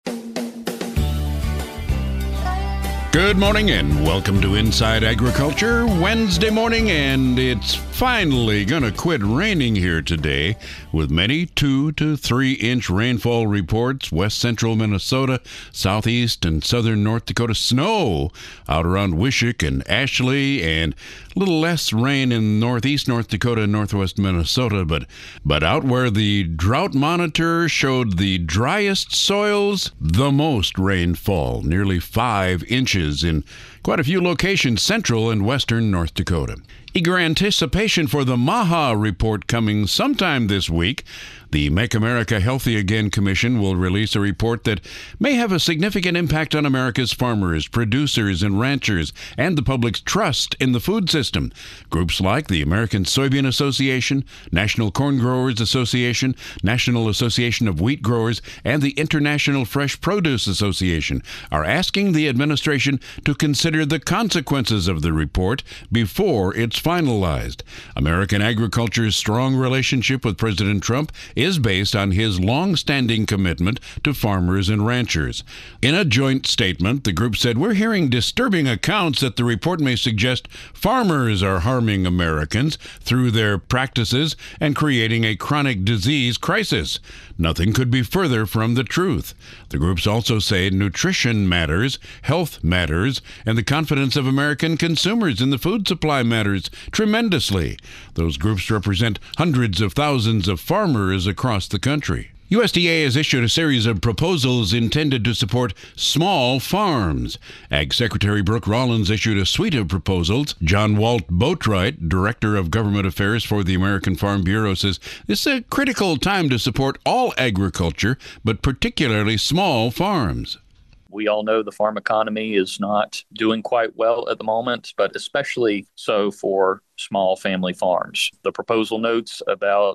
Good morning and welcome to Inside Agriculture Wednesday morning, and it's finally going to quit raining here today with many 2 to 3 inch rainfall reports. West central Minnesota, southeast and southern North Dakota, snow out around Wishick and Ashley, and a little less rain in northeast North Dakota and northwest Minnesota, but out where the drought monitor showed the driest soils, the most rainfall, nearly 5 inches in quite a few locations central and western North Dakota. Eager anticipation for the MAHA report coming sometime this week. The Make America Healthy Again Commission will release a report that may have a significant impact on America's farmers, producers, and ranchers, and the public's trust in the food system. Groups like the American Soybean Association, National Corn Growers Association, National Association of Wheat Growers, and the International Fresh Produce Association are asking the administration to consider the consequences of the report before it's finalized. American agriculture's strong relationship with President Trump is based on his long-standing commitment to farmers and ranchers. In a joint statement, the group said, "We're hearing disturbing accounts that the report may suggest farmers are harming Americans through their practices and creating a chronic disease crisis. Nothing could be further from the truth." The groups also say nutrition matters, health matters, and the confidence of American consumers in the food supply matters tremendously. Those groups represent hundreds of thousands of farmers across the country. USDA has issued a series of proposals intended to support small farms. Ag Secretary Brooke Rollins issued a suite of proposals. John Walt Boatwright, Director of Government Affairs for the American Farm Bureau, says this is a critical time to support all agriculture, but particularly small farms. We all know the farm economy is not doing quite well at the moment, but especially so for small family farms. The proposal notes about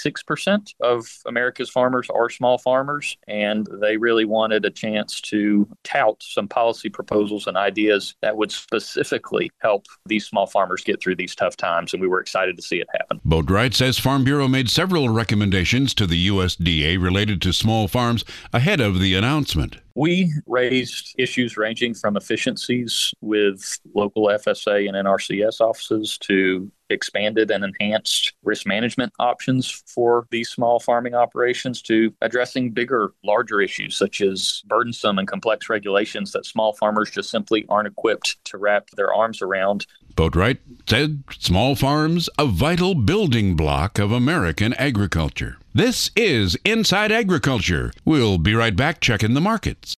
86% of America's farmers are small farmers, and they really wanted a chance to tout some policy proposals and ideas that would specifically help these small farmers get through these tough times, and we were excited to see it happen. Boatwright says Farm Bureau made several recommendations to the USDA related to small farms ahead of the announcement. We raised issues ranging from efficiencies with local FSA and NRCS offices to expanded and enhanced risk management options for these small farming operations to addressing bigger, larger issues such as burdensome and complex regulations that small farmers just simply aren't equipped to wrap their arms around. Boatwright said small farms, a vital building block of American agriculture. This is Inside Agriculture. We'll be right back checking the markets.